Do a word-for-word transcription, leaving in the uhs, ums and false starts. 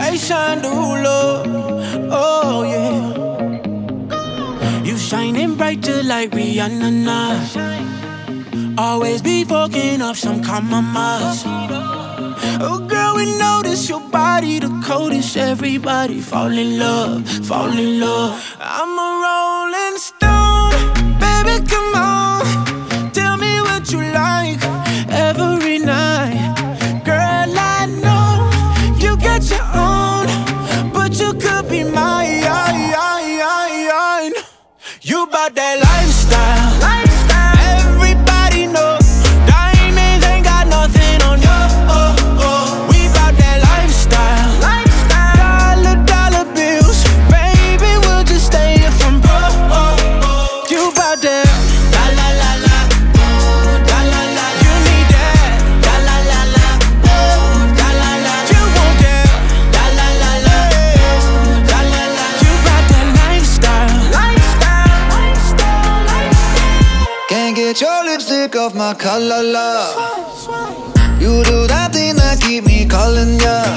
inspiration to love. Oh yeah, you shining bright just like Rihanna now. Always be fucking up some compromise. Oh girl, we notice your body the coldest. Everybody fall in love, fall in love. I'm a rolling stone, baby, come on. Tell me what you like every night. Girl, I know you got your own, but you could be mine. You bout that lifestyle, lifestyle. Everybody know diamonds ain't got nothing on you. Oh, oh. We bout that lifestyle, lifestyle. Dollar, dollar bills, baby, we'll just stay here from broke. Oh, oh. You bout that la la la la, oh, la la la. You need that la la la la, oh, la la la. You want that la la la la, oh, la la la. You bout that lifestyle, lifestyle. Can't get your lipstick off my collar, love. You do that thing that keep me calling ya.